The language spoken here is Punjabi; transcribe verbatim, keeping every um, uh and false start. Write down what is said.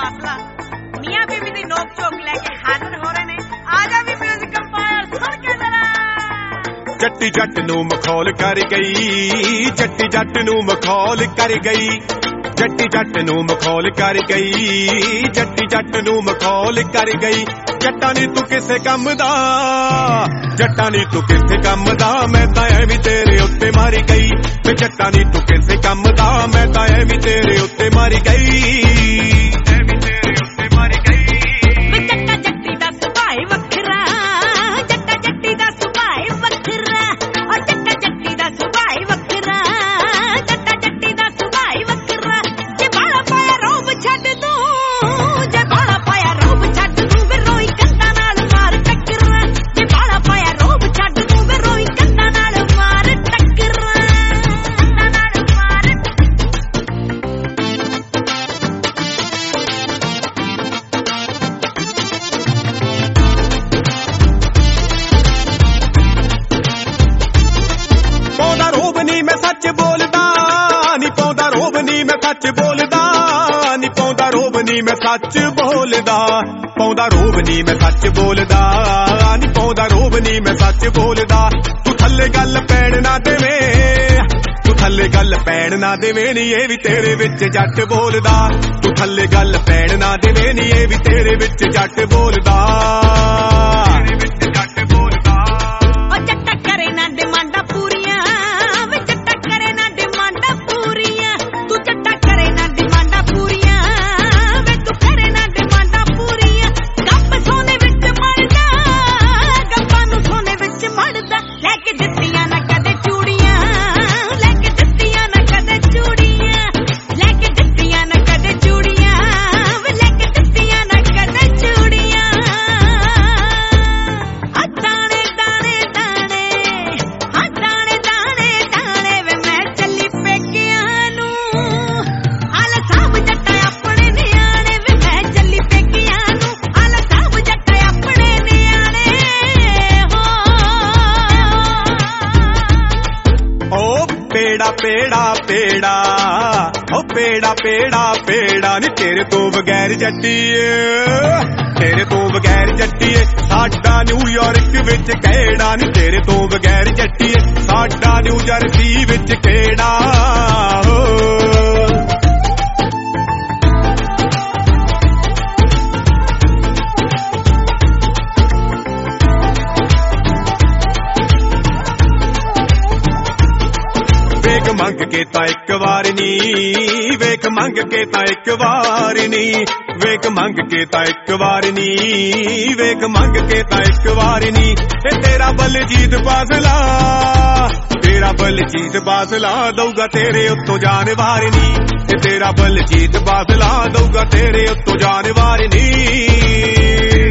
ਮਸਲਾ ਮੀਆਂ ਬੀਬੀ ਦੀ ਨੋਕ ਝੋਕ ਲੈ ਕੇ ਹਾਜ਼ਰ ਹੋ ਰਹੇ ਨੇ। ਆ ਜਾ ਵੀ ਮਿਊਜ਼ਿਕ ਅੰਪਾਇਰ ਸੁਣ ਕੇ ਜ਼ਰਾ। ਜੱਟੀ ਜੱਟ ਨੂੰ ਮਖੌਲ ਕਰ ਗਈ, ਜੱਟੀ ਜੱਟ ਨੂੰ ਮਖੌਲ ਕਰ ਗਈ, ਜੱਟੀ ਜੱਟ ਨੂੰ ਮਖੌਲ ਕਰ ਗਈ, ਜੱਟੀ ਜੱਟ ਨੂੰ ਮਖੌਲ ਕਰ ਗਈ। ਜੱਟਾਂ ਨੀ ਤੂੰ ਕਿਸੇ ਕੰਮ ਦਾ, ਜੱਟਾਂ ਨੀ ਤੂੰ ਕਿਸੇ ਕੰਮ ਦਾ, ਮੈਂ ਤਾਂ ਐਵੇਂ ਤੇਰੇ ਉੱਤੇ ਮਾਰੀ ਗਈ। ਵੇ ਜੱਟਾਂ ਨੀ ਤੂੰ ਕਿਸੇ ਕੰਮ ਦਾ, ਮੈਂ ਤਾਂ ਐਵੇਂ ਤੇਰੇ ਉੱਤੇ ਮਾਰੀ ਗਈ, ਐਵੇਂ ਤੇਰੇ ਉੱਤੇ ਮਾਰੀ ਗਈ। ਵੇ ਜੱਟਾ ਜੱਟੀ ਦਾ ਸੁਭਾਅ ਵੱਖਰਾ, ਜੱਟਾ ਜੱਟੀ ਦਾ ਸੁਭਾਅ ਵੱਖਰਾ, ਓ ਜੱਟਾ ਜੱਟੀ ਦਾ ਸੁਭਾਅ ਵੱਖਰਾ, ਜੱਟਾ ਜੱਟੀ ਦਾ ਸੁਭਾਅ ਵੱਖਰਾ। ਜੇ ਬਾਲਾ ਪਾਇਆ ਰੋਬ ਛੱਡ ਦੂੰ, ਜੇ ਬਾਲਾ ਪਾਇਆ ਰੋਬ ਛੱਡ ਦੂੰ, ਵੇ ਰੋਈ ਕੰਧਾਂ ਨਾਲ ਮਾਰ ਟੱਕਰਾਂ। ਜੇ ਬਾਲਾ ਪਾਇਆ ਰੋਬ ਛੱਡ ਦੂੰ, ਵੇ ਰੋਈ ਕੰਧਾਂ ਨਾਲ ਮਾਰ ਟੱਕਰਾਂ, ਕੰਧਾਂ ਨਾਲ ਮਾਰ। ਪਾਉਂਦਾ ਰੋਬ ਨੀ ਮੈਂ ਸੱਚ ਬੋਲਦਾ, ਨੀ ਪਾਉਂਦਾ ਰੋਬ ਨੀ ਮੈਂ ਸੱਚ ਬੋਲਦਾ, ਨੀ ਪਾਉਂਦਾ ਰੋਬ ਨੀ ਮੈਂ ਸੱਚ ਬੋਲਦਾ, ਪਾਉਂਦਾ ਰੋਬ ਨੀ ਮੈਂ ਸੱਚ ਬੋਲਦਾ, ਨੀ ਪਾਉਂਦਾ ਰੋਬ ਨੀ ਮੈਂ ਸੱਚ ਬੋਲਦਾ। ਤੂੰ ਥੱਲੇ ਗੱਲ ਪੈਣ ਨਾ ਦੇਵੇਂ, ਤੂੰ ਥੱਲੇ ਗੱਲ ਪੈਣ ਨਾ ਦੇਵੇਂ, ਨੀ ਇਹ ਵੀ ਤੇਰੇ ਵਿੱਚ ਜੱਟ ਬੋਲਦਾ। ਤੂੰ ਥੱਲੇ ਗੱਲ ਪੈਣ ਨਾ ਦੇਵੇਂ, ਨੀ ਇਹ ਵੀ ਤੇਰੇ ਵਿੱਚ ਜੱਟ ਬੋਲਦਾ, ਤੇਰੇ ਵਿੱਚ ਜੱਟ ਬੋਲਦਾ। ਓ ਜੱਟਾ ਕਰੇ ਨਾ ਡਿਮਾਂਡਾਂ ਪੂਰੀਆਂ, ਵੇ ਜੱਟਾ ਕਰੇ ਨਾ ਡਿਮਾਂਡਾਂ ਪੂਰੀਆਂ, ਤੂੰ ਜੱਟਾ ਕਰੇ ਨਾ ਡਿਮਾਂਡਾਂ ਪੂਰੀਆਂ, ਵੇ ਤੂੰ ਕਰੇ ਨਾ ਡਿਮਾਂਡਾਂ ਪੂਰੀਆਂ। ਗੱਪ ਸੋਨੇ ਵਿੱਚ ਮੜਦਾ, ਗੱਪਾਂ ਨੂੰ ਸੋਨੇ ਵਿੱਚ ਮੜਦਾ, ਲੈ ਕੇ ਦਿੱਤੀਆਂ ਨਾ ਕਦੇ ਚੂੜੀਆਂ, ਲੈ ਕੇ ਦਿੱਤੀਆਂ ਨਾ ਕਦੇ ਚੂੜੀਆਂ, ਲੈ ਕੇ ਦਿੱਤੀਆਂ ਨਾ ਕਦੇ ਚੂੜੀਆਂ, ਵੇ ਲੈ ਕੇ ਦਿੱਤੀਆਂ ਨਾ ਕਦੇ ਚੂੜੀਆਂ। ਆ ਦਾਣੇ ਦਾਣੇ ਦਾਣੇ, ਆ ਦਾਣੇ ਦਾਣੇ ਦਾਣੇ, ਵੇ ਮੈਂ ਚੱਲੀ ਪੇਕਿਆਂ ਨੂੰ, ਆਲਾ ਸਾਬ ਜੱਟਾ ਆਪਣੇ ਨਿਆਣੇ, ਵੇ ਮੈਂ ਚੱਲੀ ਪੇਕਿਆਂ ਨੂੰ, ਆਲਾ ਸਾਬ ਜੱਟਾ ਆਪਣੇ ਨਿਆਣੇ ਹੋ। ਓ ਪੇੜਾ ਪੇੜਾ ਪੇੜਾ, ਓ ਪੇੜਾ ਪੇੜਾ ਪੇੜਾ, ਨੀ ਤੇਰੇ ਤੋਂ ਬਗੈਰ ਜੱਟੀਏ, ਤੇਰੇ ਤੋਂ ਬਗੈਰ ਜੱਟੀਏ, ਸਾਡਾ ਨਿਊਯਾਰਕ ਵਿੱਚ ਕਿਹੜਾ, ਨੀ ਤੇਰੇ ਤੋਂ ਬਗੈਰ ਜੱਟੀਏ, ਸਾਡਾ ਨਿਊ ਜਰਸੀ ਵਿੱਚ ਕਿਹੜਾ। ਵੇਖ ਮੰਗ ਕੇ ਤਾਂ ਇੱਕ ਵਾਰ ਨੀ, ਵੇਖ ਮੰਗ ਕੇ ਤਾਂ ਇੱਕ ਵਾਰ ਨੀ, ਵੇਖ ਮੰਗ ਕੇ ਤਾਂ ਇੱਕ ਵਾਰ ਨੀ, ਵੇਖ ਮੰਗ ਕੇ ਤਾਂ ਇੱਕ ਵਾਰ ਨੀ। ਇਹ ਤੇਰਾ ਬਲਜੀਤ ਬਾਦਲਾ, ਤੇਰਾ ਬਲਜੀਤ ਬਾਦਲਾ ਦਊਗਾ ਤੇਰੇ ਉੱਤੋਂ ਜਾਨ ਵਾਰ ਨੀ। ਇਹ ਤੇਰਾ ਬਲਜੀਤ ਬਾਦਲਾ ਦਊਗਾ ਤੇਰੇ ਉੱਤੋਂ ਜਾਨ ਵਾਰ ਨੀ।